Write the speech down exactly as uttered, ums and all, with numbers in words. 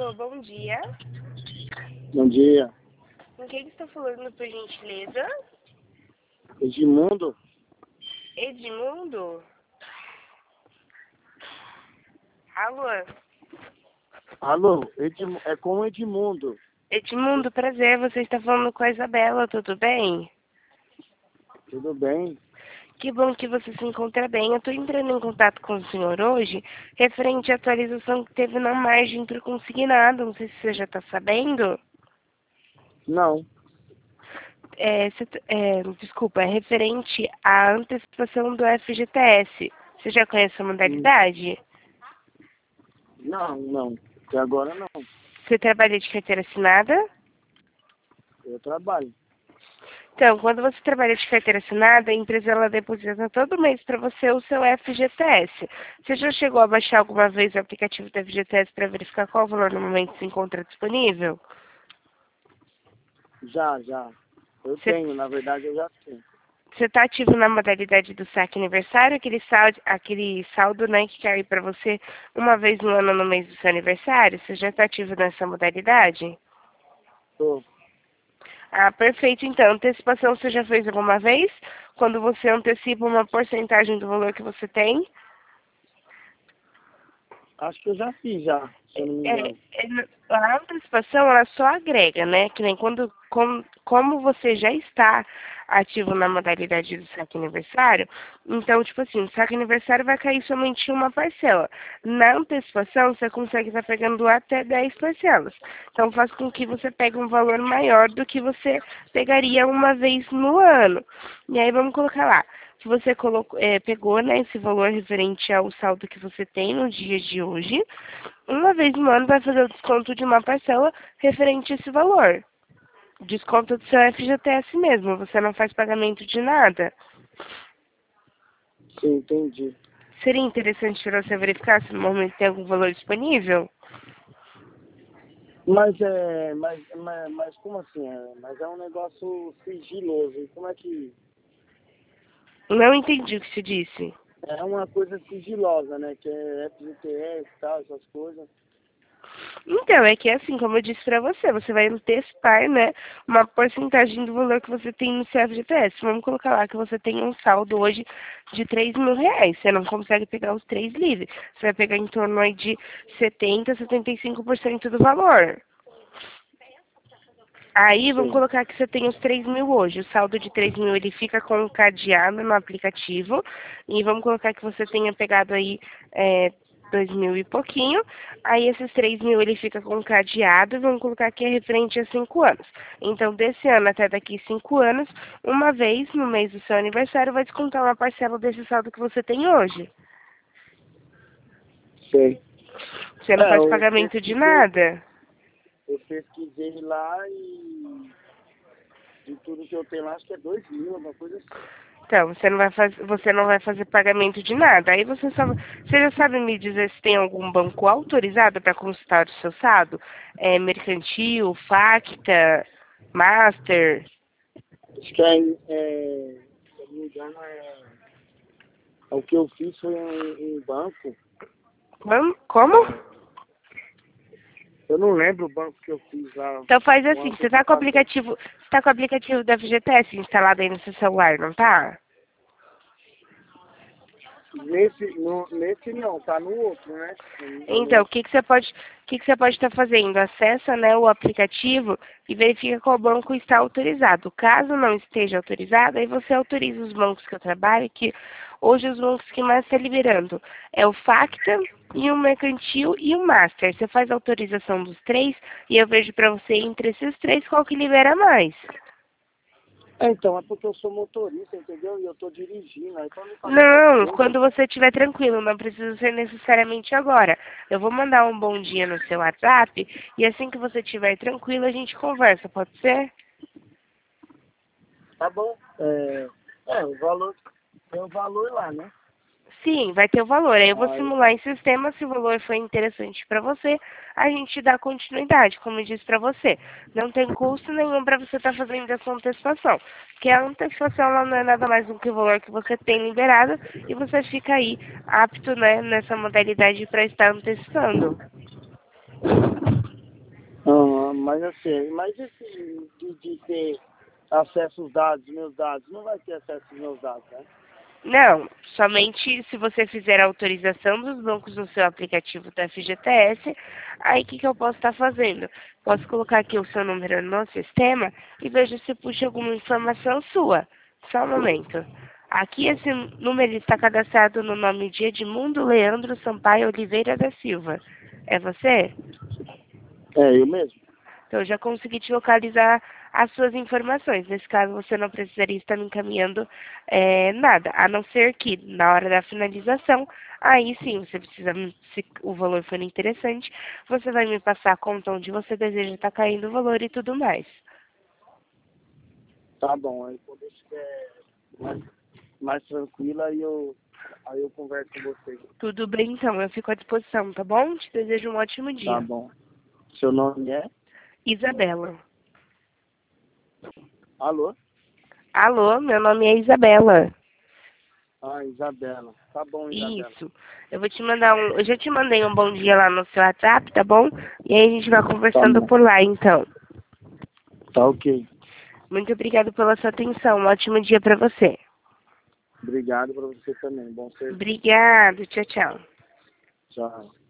Alô, bom dia. Bom dia. Com quem está falando, por gentileza? Edmundo? Edmundo? Alô? Alô, Edmu... é com o Edmundo. Edmundo, prazer, você está falando com a Isabela, tudo bem? Tudo bem? Que bom que você se encontra bem. Eu estou entrando em contato com o senhor hoje, referente à atualização que teve na margem para o consignado. Não sei se você já está sabendo. Não. É, cê t- é, desculpa, é referente à antecipação do F G T S. Você já conhece a Hum. modalidade? Não, não. Até agora não. Você trabalha de carteira assinada? Eu trabalho. Então, quando você trabalha de carteira assinada, a empresa ela deposita todo mês para você o seu F G T S. Você já chegou a baixar alguma vez o aplicativo do F G T S para verificar qual valor no momento se encontra disponível? Já, já. Eu Você tenho, na verdade eu já tenho. está ativo na modalidade do saque aniversário, aquele saldo, aquele saldo né, que cai para você uma vez no ano no mês do seu aniversário? Você já está ativo nessa modalidade? Tô. Ah, perfeito. Então, antecipação você já fez alguma vez? Quando você antecipa uma porcentagem do valor que você tem? Acho que eu já fiz já, se eu não me É, engano. é, a antecipação, ela só agrega, né? Que nem quando, como, como você já está ativo na modalidade do saque aniversário, então, tipo assim, o saque aniversário vai cair somente em uma parcela. Na antecipação, você consegue estar pegando até dez parcelas. Então, faz com que você pegue um valor maior do que você pegaria uma vez no ano. E aí, vamos colocar lá. Se você colocou, é, pegou né, esse valor referente ao saldo que você tem no dia de hoje, uma vez no ano vai fazer o desconto de uma parcela referente a esse valor. Desconto do seu F G T S mesmo, você não faz pagamento de nada. Sim, entendi. Seria interessante para você verificar se no momento tem algum valor disponível? Mas é. Mas, mas, mas como assim? É, mas é um negócio sigiloso. E como é que. Não entendi o que você disse. É uma coisa sigilosa, né? Que é F G T S e tal, essas coisas. Então, é que é assim, como eu disse para você, você vai antecipar, né, uma porcentagem do valor que você tem no seu F G T S. Vamos colocar lá que você tem um saldo hoje de três mil reais. Você não consegue pegar os três livres. Você vai pegar em torno aí de setenta, setenta e cinco por cento do valor. Aí, vamos Sim. colocar que você tem os três mil hoje. O saldo de três mil, ele fica com o cadeado no aplicativo. E vamos colocar que você tenha pegado aí é, dois mil e pouquinho. Aí, esses três mil, ele fica com o cadeado. Vamos colocar que é referente a cinco anos. Então, desse ano até daqui cinco anos, uma vez no mês do seu aniversário, vai descontar uma parcela desse saldo que você tem hoje. Sei. Você não É, faz eu pagamento de pesquisei, nada. eu pesquisei lá e de tudo que eu tenho lá, acho que é dois mil, uma coisa assim. Então, você não vai fazer, você não vai fazer pagamento de nada. Aí você só, você já sabe me dizer se tem algum banco autorizado para consultar o seu saldo? É, mercantil, Facta, Master. Acho que é, é, se eu não me engano, é, o que eu fiz foi em, em banco. Como? Como? Eu não lembro o banco que eu fiz lá, Então faz uma assim, você tá com o antecipação. aplicativo, você tá com o aplicativo da F G T S instalado aí no seu celular, não tá? Nesse, no, nesse não, tá no outro, né? No, Então, no, o que, que você pode, o que, que você pode estar fazendo? Acessa, né, o aplicativo e verifica qual banco está autorizado. Caso não esteja autorizado, aí você autoriza os bancos que eu trabalho, que hoje os bancos que mais está liberando é o Facta e o Mercantil e o Master. Você faz a autorização dos três e eu vejo para você entre esses três qual que libera mais. É, então, é porque eu sou motorista, entendeu? E eu tô dirigindo, aí pra me fazer essas Não, coisas. quando você estiver tranquilo, não precisa ser necessariamente agora. Eu vou mandar um bom dia no seu WhatsApp e assim que você estiver tranquilo, a gente conversa, pode ser? Tá bom. É, é, o valor, tem o valor lá, né? Sim, vai ter o valor. Aí eu vou Aí, simular em sistema, se o valor for interessante para você, a gente dá continuidade, como eu disse para você. Não tem custo nenhum para você estar fazendo essa antecipação. Porque a antecipação ela não é nada mais do que o valor que você tem liberado e você fica aí apto né, nessa modalidade para estar antecipando. mas assim, mas esse de, de ter acesso aos dados, meus dados, não vai ter acesso aos meus dados, né? Não, somente se você fizer a autorização dos bancos no seu aplicativo da F G T S, aí o que, que eu posso estar fazendo? Posso colocar aqui o seu número no sistema e veja se puxa alguma informação sua. Só um momento. Aqui esse número está cadastrado no nome de Edmundo Leandro Sampaio Oliveira da Silva. É você? É, eu mesmo. Então, eu já consegui te localizar as suas informações. Nesse caso, você não precisaria estar me encaminhando é, nada, a não ser que, na hora da finalização, aí sim, você precisa, se o valor for interessante, você vai me passar a conta onde você deseja estar caindo o valor e tudo mais. Tá bom, aí quando eu estiver mais, mais tranquila, aí eu, aí eu converso com você. Tudo bem, então. Eu fico à disposição, tá bom? Te desejo um ótimo dia. Tá bom. Seu nome é? Isabela. Alô? Alô, meu nome é Isabela. Ah, Isabela. Tá bom, Isabela. Isso. Eu vou te mandar um... Eu já te mandei um bom dia lá no seu WhatsApp, tá bom? E aí a gente vai conversando Tá por lá, então. Tá ok. Muito obrigada pela sua atenção. Um ótimo dia para você. Obrigado para você também. Bom serviço. Obrigado. Tchau, tchau. Tchau.